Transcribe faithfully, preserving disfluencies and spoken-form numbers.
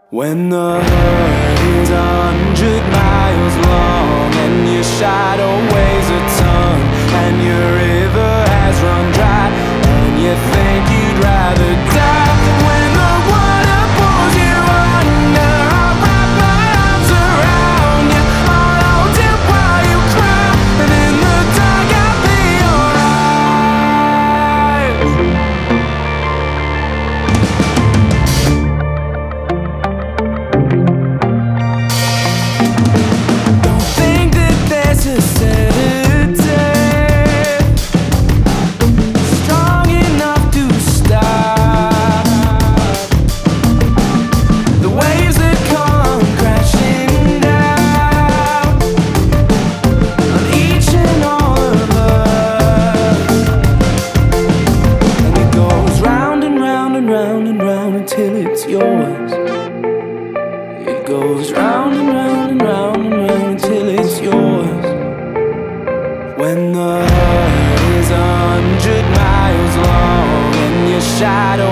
When the hurt is a hundred miles long and your shadow weighs a ton and your river has run dry and you think you'd rather die, when the water pulls you under, I'll wrap my arms around you, I'll hold you while you cry, and in the dark I'll be till it's yours. It goes round and round and round and round until it's yours. When the hurt is a hundred miles long and your shadow